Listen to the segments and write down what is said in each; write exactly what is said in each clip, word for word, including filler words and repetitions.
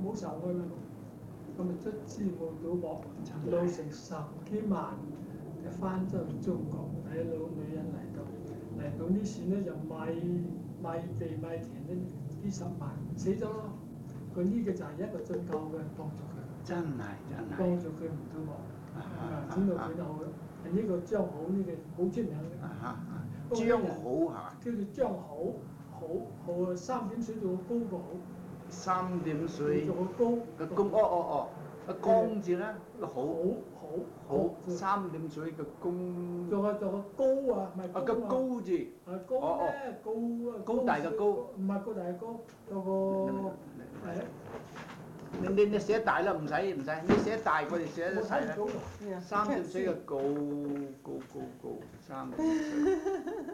好受開啦。咁啊，卒之冇賭博，老成十幾萬嘅翻咗去中國，睇老女人嚟到嚟到呢時咧就賣賣地賣田咧幾十萬死咗咯。佢呢個就係一個宗教嘅幫助佢， 真係真係幫助佢唔賭博，啊整到佢就好。呢個張好呢個好出名嘅， 張好係嘛？ 叫做張好，好好三點水做個高個好。 三點水做個高個公哦哦哦，個公字咧個好好好三點水嘅公。 做個做個高啊，唔係啊個高字。 啊高咧高啊高大嘅高。 唔係高大嘅高，有個誒。 你你你寫大啦，唔使唔使，你寫大我哋寫得細啦。三點水嘅高高高高三點水。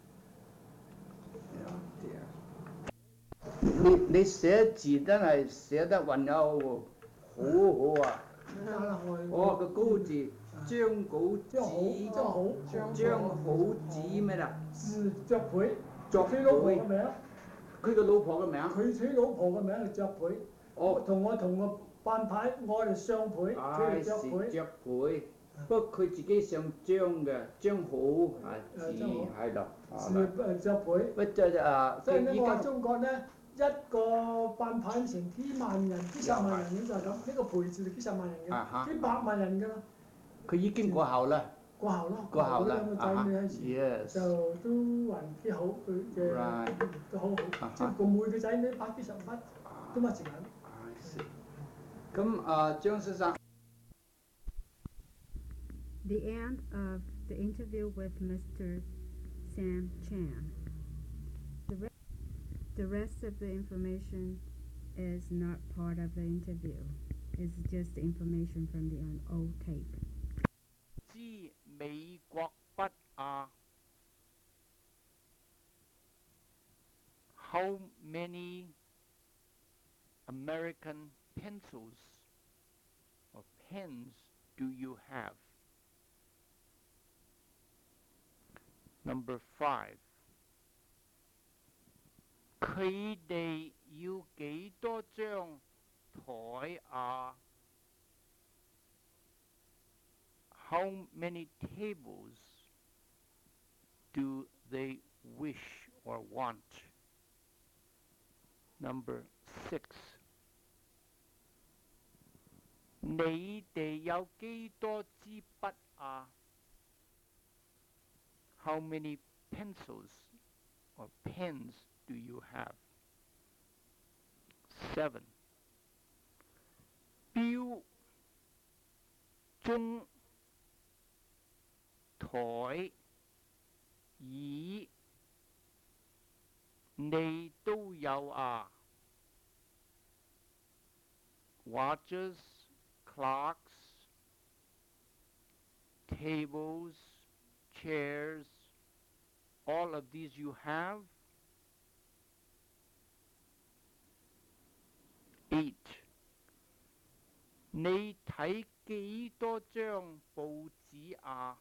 你你寫字真係寫得運有好好啊！哦，個高字張稿紙， 張好張好紙咩啦？ 字卓培， 卓佢老婆嘅名。 佢個老婆嘅名。 佢娶老婆嘅名係卓培。 哦。 同我同個辦牌，我係雙倍，佢係卓培。 卓培。不過佢自己姓張嘅，張好啊字喺度。 字誒卓培。 不就啊？ 所以咧，我話中國咧。一個辦牌成幾萬人、幾十萬人咁就係咁，呢個培字就幾十萬人嘅，幾百萬人㗎啦。 佢已經過後啦。 過後咯， 過後啦。 兩個仔女喺前，就都還幾好，佢嘅都好好。即係個每個仔女百幾十蚊都乜錢銀。 咁啊，張先生。 The end of the interview with Mister Sam Chan. The rest of the information is not part of the interview. It's just information from the old tape. 知美國不亞 How many American pencils or pens do you have? Number five. 佢哋要幾多張枱啊 How many tables do they wish or want? Number six. 你哋有幾多支筆啊 How many pencils or pens do you have? Seven. 標鐘枱椅你都有啊 Watches, clocks, tables, chairs, all of these you have? Eight. 你睇幾多張報紙啊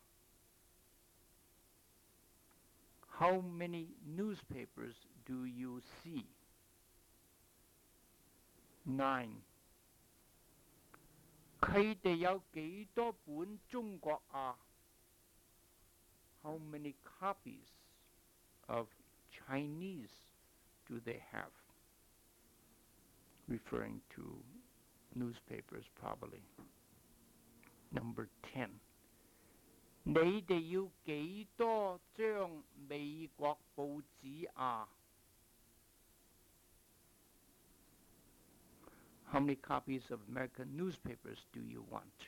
How many newspapers do you see? Nine. 佢哋有幾多本中國啊 How many copies of Chinese do they have? Referring to newspapers probably. Number ten. 你哋要幾多張美國報紙啊 How many copies of American newspapers do you want?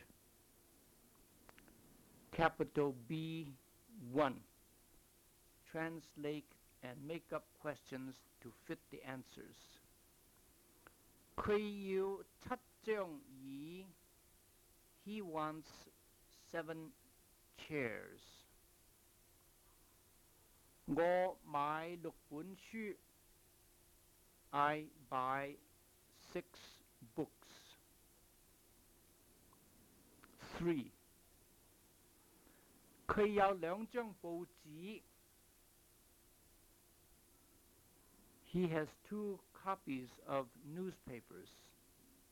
Capital B one. Translate and make up questions to fit the answers. 佢要七張椅 He wants seven chairs. 我買六本書 I buy six books. Three. 佢有兩張報紙 He has two copies of newspapers.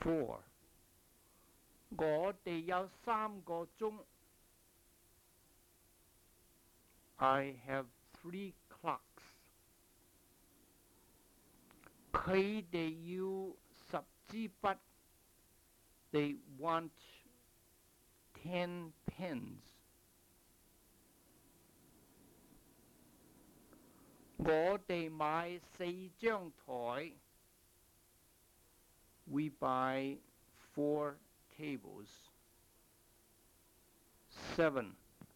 four， 我哋有三個鐘。I have three clocks。佢哋要十支筆。They want ten pens。我哋買四張台。We buy four tables。seven。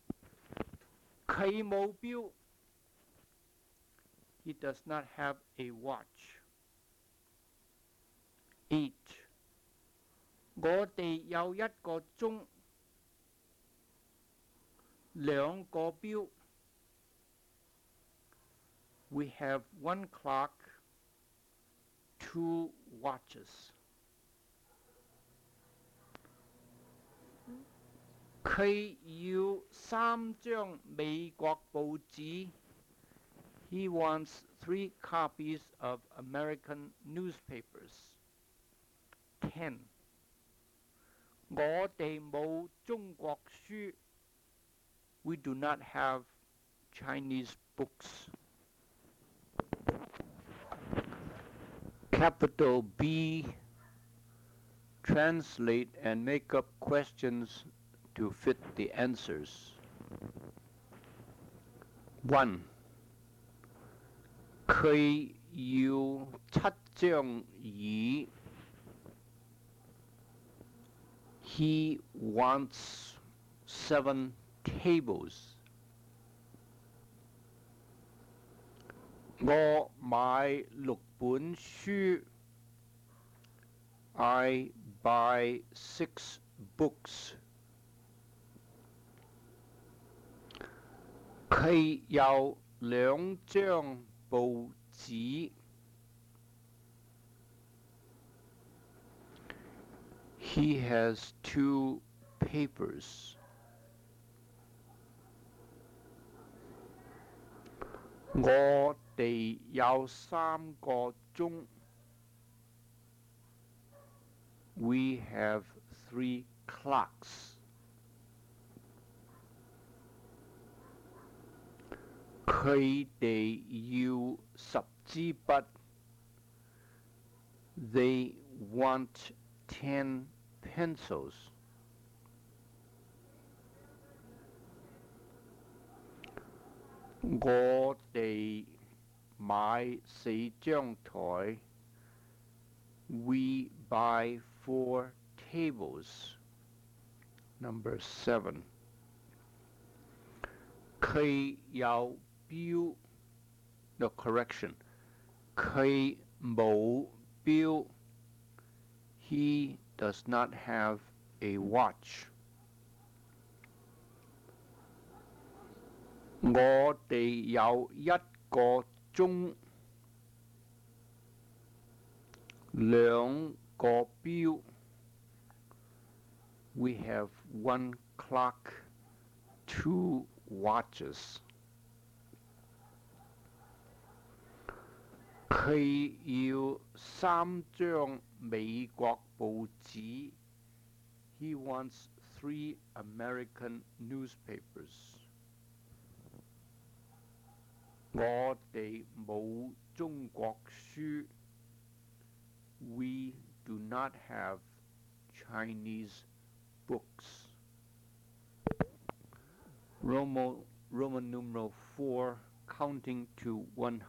佢冇錶。He does not have a watch。eight。我哋有一個鐘。兩個錶。We have one clock, two watches。佢要三張美國報紙。He wants three copies of American newspapers。ten。我哋冇中國書。We do not have Chinese books。Capital B. Translate and make up questions to fit the answers. one. 佢要七張椅。He wants seven tables。我買六本書。I buy six books。佢有兩張報紙。He has two papers。我哋有三個鐘。We have three clocks。佢哋要十支筆。They want ten pencils。我哋買四張台。We buy four tables。Number seven。佢有錶。No correction。佢冇錶。He does not have a watch。我哋有一個鐘。兩個錶。We have one clock, two watches。佢要三張美國報紙。He wants three American newspapers。我哋冇中國書。We do not have Chinese books。Roman, Roman numeral four, counting to one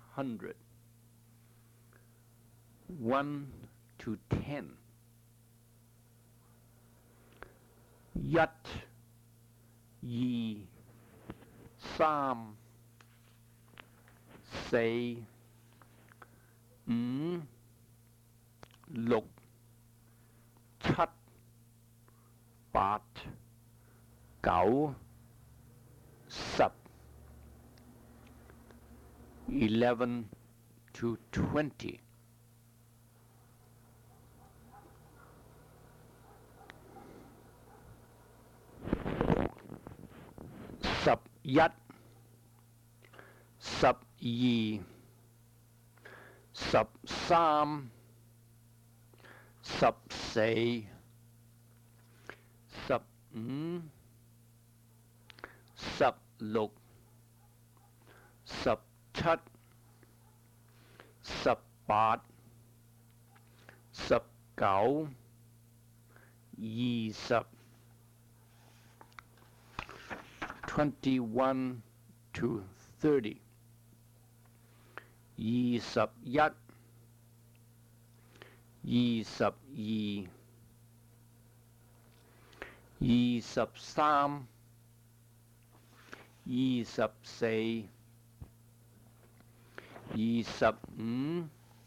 hundred。one to ten。一、二、三、四、五、六、七、八、九、十。eleven to twenty。十一、十二、十三、 十四、十五、十六、十七、十八、十九、二十 twenty-one to thirty 二十一、二十二、二十三、二十四、二十五、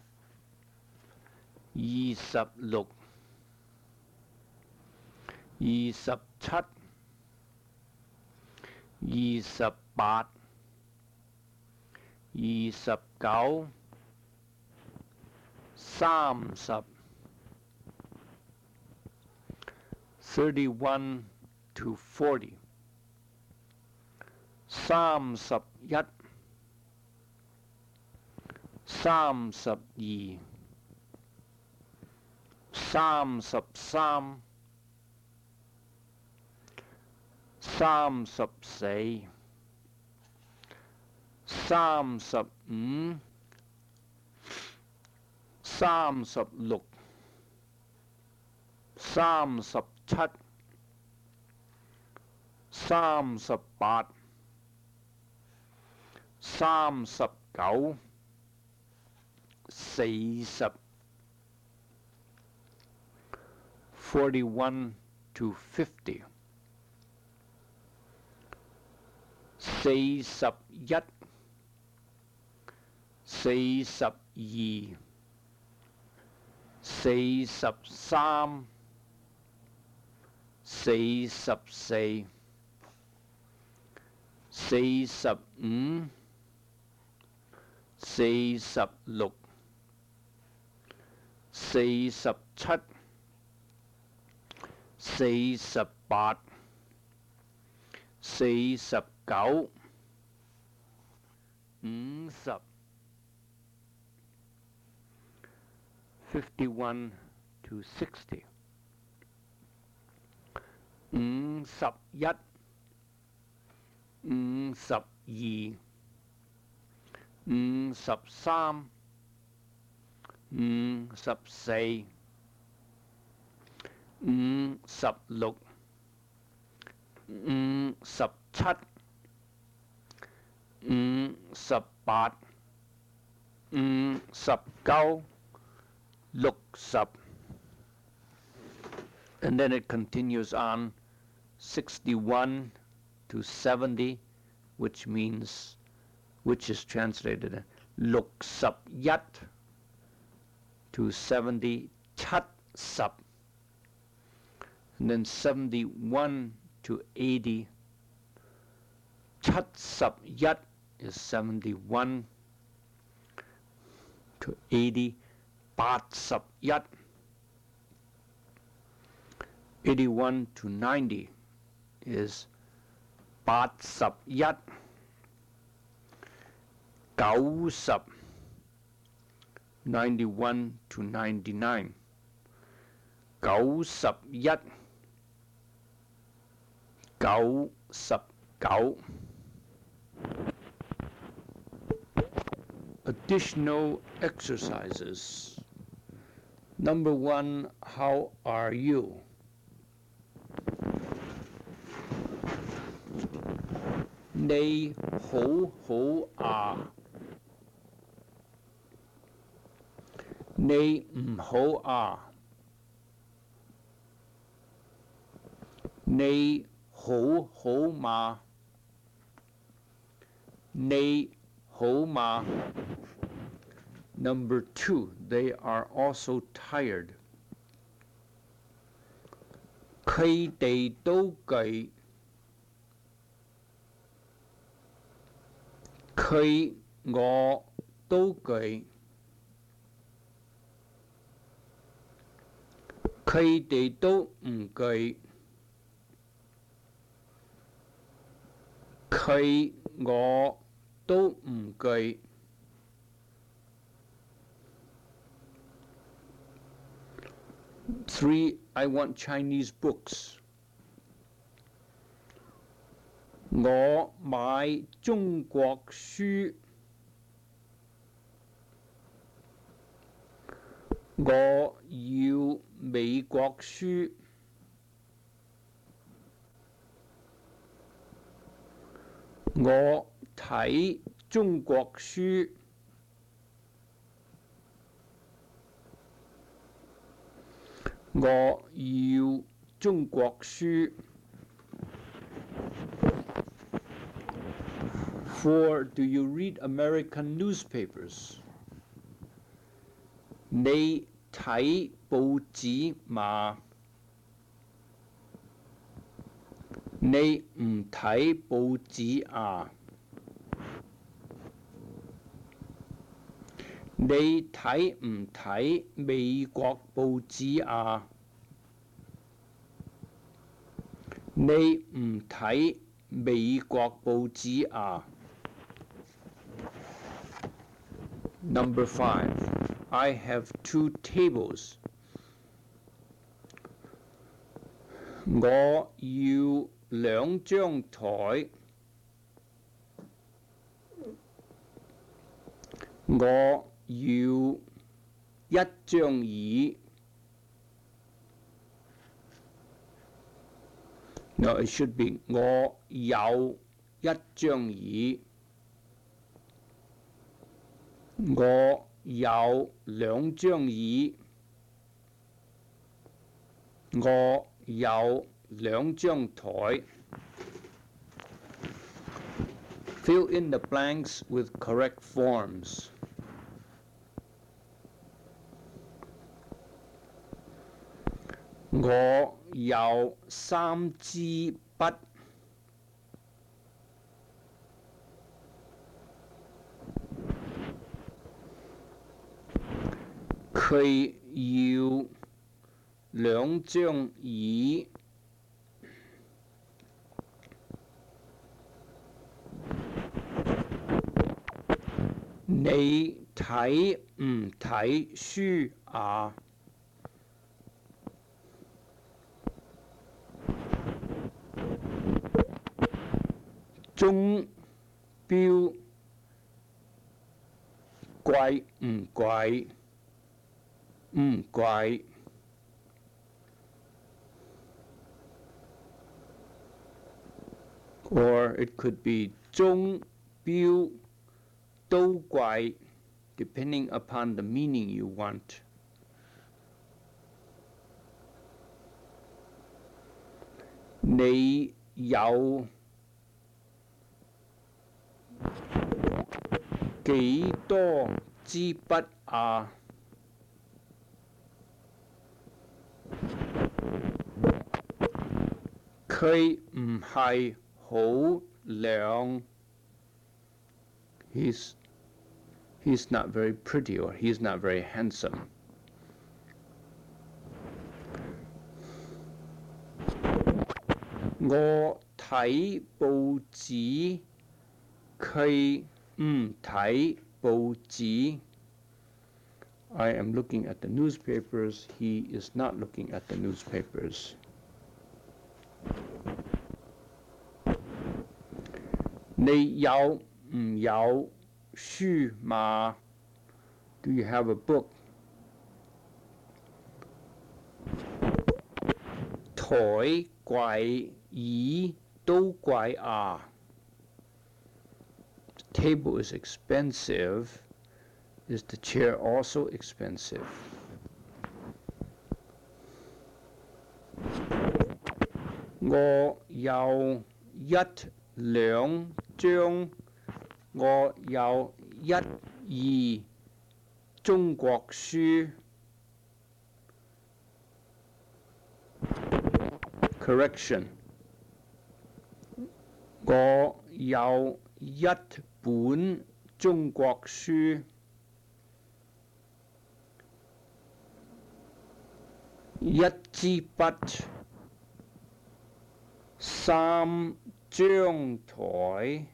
二十六、二十七、二十八、二十九、三十 thirty-one to forty 三十一、三十二、三十三、三十四、三十五、三十六、三十七、三十八、三十九、四十 forty-one to fifty 四十一、四十二、四十三、四十四、四十五、四十六、四十七、四十八、四十九、五十 fifty-one to sixty 五十一、五十二、五十三、五十四、五十六、五十七、五十八、五十九、六十 and then it continues on sixty-one to seventy which means which is translated 六十一 to seventy 七十 and then seventy-one to eighty 七十一 is seventy-one to eighty 八十一 eighty-one to ninety is 八十一 九十 ninety-one to ninety-nine 九十一 九十九 Additional exercises. Number one, how are you? Ni hou hou a. Ni m'hou a. Ni hou hou ma. Ni hou ma. Number two, they are also tired. 佢哋都攰，佢我都攰，佢哋都唔攰，佢我都唔攰。 Three, I want Chinese books. 我買中國書。我要美國書。我睇中國書。我要中國書。Four, do you read American newspapers? 你睇報紙嘛？你唔睇報紙啊？你睇唔睇美國報紙啊？你唔睇美國報紙啊？ Number five, I have two tables. 我要兩張台。我要一張椅。No, it should be 我有一張椅。我有兩張椅。我有兩張台。Fill in the blanks with correct forms. 我有三支筆。佢要兩張椅。你睇唔睇書啊？鐘錶貴唔貴？唔貴。Or it could be 鐘錶都貴 depending upon the meaning you want. 你有幾多支筆啊？佢唔係好靚。He's he's not very pretty or he's not very handsome. 我睇報紙，佢唔睇報紙。I am looking at the newspapers. He is not looking at the newspapers. 你有唔有書嘛？ Do you have a book? 台貴，椅都貴啊。The table is expensive. Is the chair also expensive? 我有一兩張，我有一二中國書。Correction. 我有一本中國書。一支筆。三張台。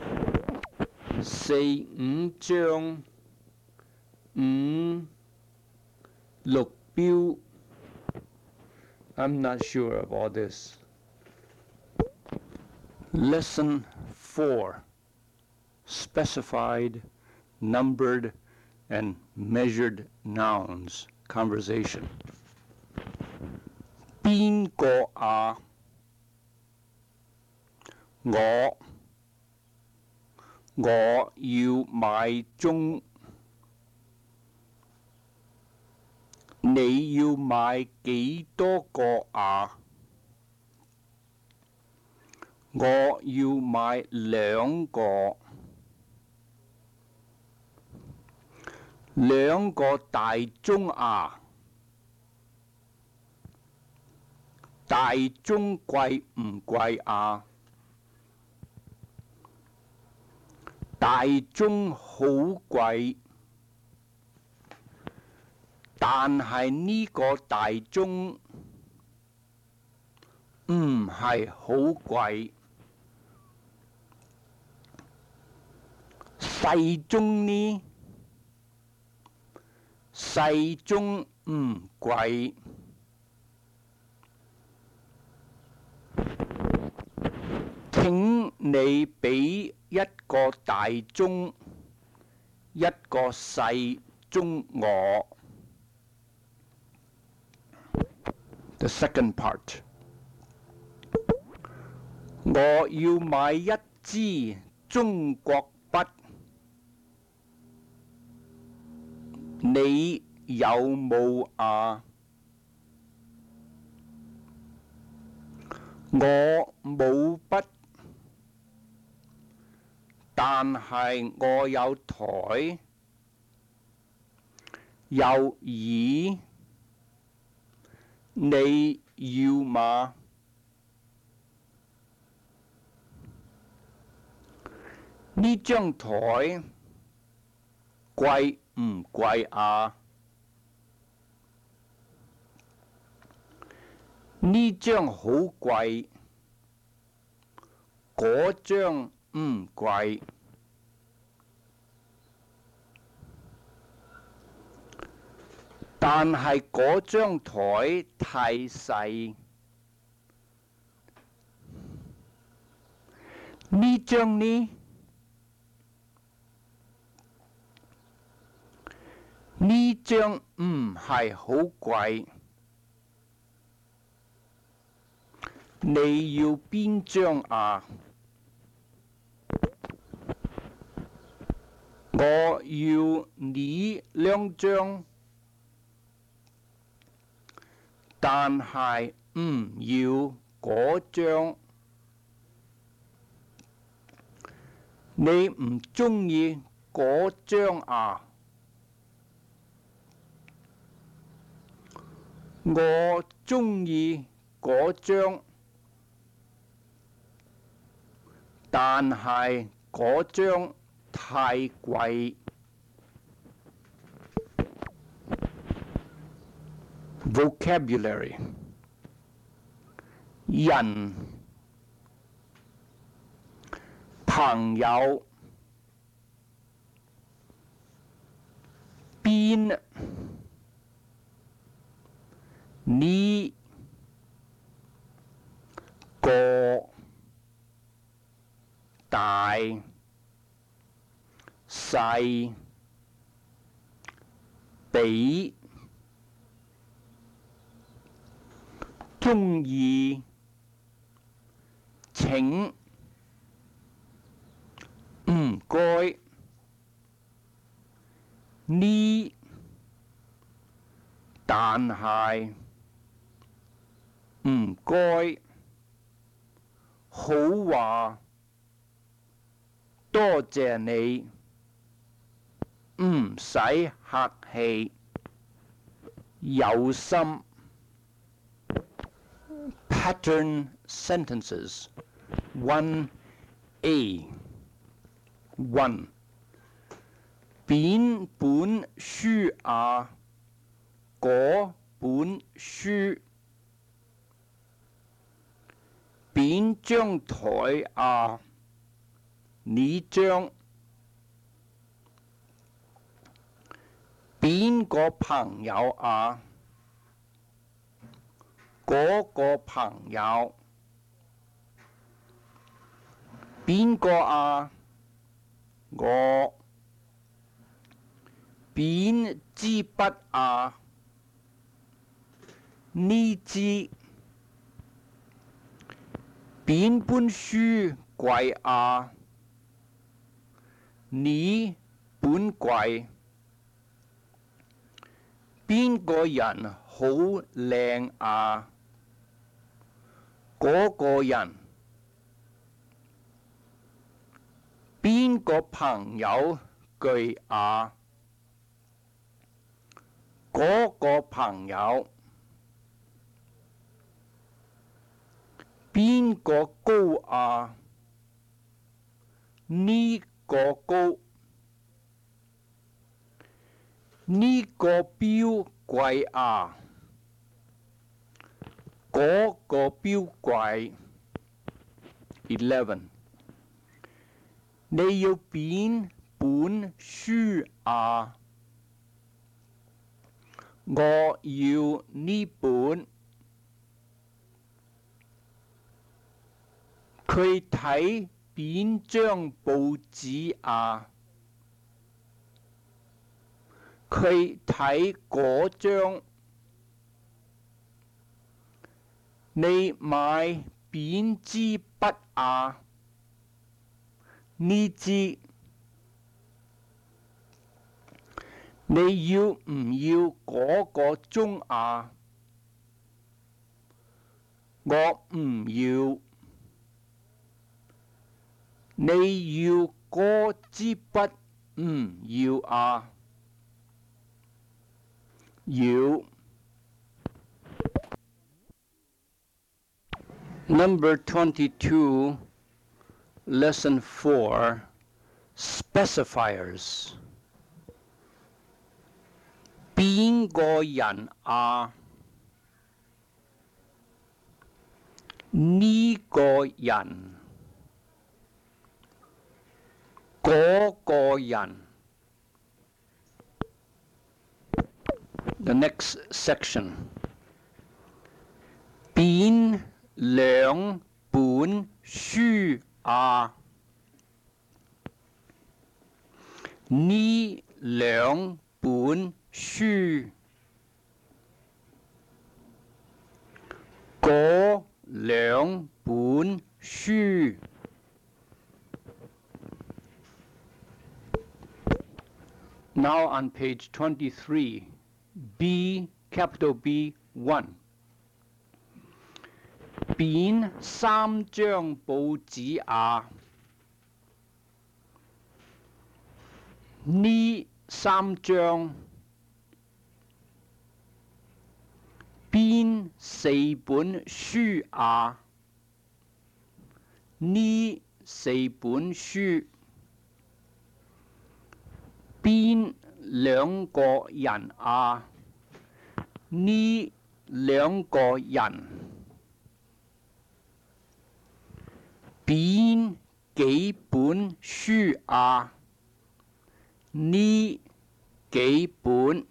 四五張。五綠標 I'm not sure of all this. Lesson four. Specified, numbered, and measured nouns. Conversation. 邊個啊？我我要買鐘。你要買幾多個啊？我要買兩個。兩個大鐘啊！大鐘貴唔貴啊？大鐘好貴。但係呢個大鐘唔係好貴，細鐘呢？細鐘唔貴。請你俾一個大鐘，一個細鐘我。The second part. 我要買一支中國筆，你有冇啊？我冇筆，但係我有台，有椅。你要嗎？呢張台貴唔貴啊？呢張好貴，嗰張唔貴。但係嗰張台太細，呢張呢？呢張唔係好貴，你要邊張啊？我要呢兩張。但係唔要嗰張，你唔中意嗰張啊？我中意嗰張，但係嗰張太貴。Vocabulary. 人、朋友、邊、呢個、大、細、比。中意，請，唔該，呢，但係，唔該，好話，多謝你，唔使客氣，有心。Pattern sentences. one A. one. 邊本書啊？嗰本書。邊張台啊？呢張。 邊個朋友啊？嗰個朋友。邊個啊？我。邊支筆啊？呢支。邊本書貴啊？呢本貴。邊個人好靚啊？嗰個人。邊個朋友巨啊？嗰個朋友。邊個高啊？呢個高。呢個錶貴啊？嗰個錶貴。eleven。你要邊本書啊？我要呢本。佢睇邊張報紙啊？佢睇嗰張。你買邊支筆啊？呢支。你要唔要嗰個鐘啊？我唔要。你要嗰支筆唔要啊？要。Number twenty-two, Lesson four, Specifiers. 邊個人啊？呢個人。嗰個人。The next section. 邊兩本書啊？呢兩本書。嗰兩本書。Now on page twenty-three, B, capital B, one. 邊三張報紙啊？呢三張。邊四本書啊？呢四本書。邊兩個人啊？呢兩個人。邊幾本書啊？呢幾本。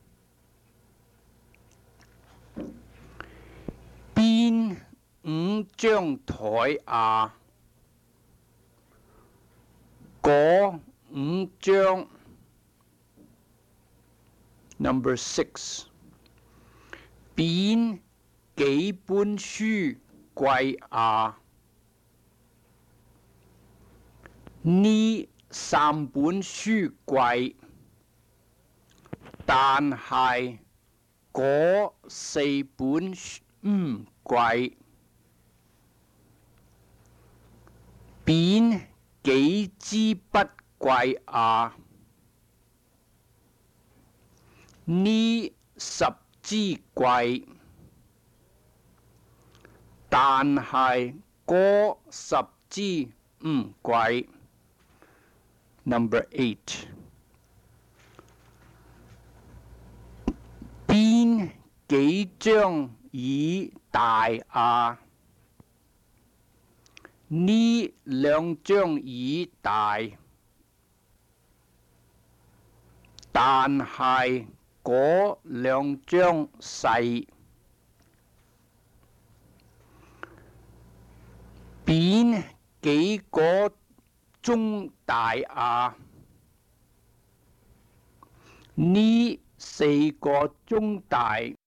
邊五張台啊？嗰五張。Number six. 邊幾本書貴啊？呢三本書貴，但係嗰四本唔貴。邊幾支筆貴啊？呢十支貴，但係嗰十支唔貴。Number eight. 邊幾張椅大啊？呢兩張椅大， 但係嗰兩張細，邊幾個中大啊？呢四個中大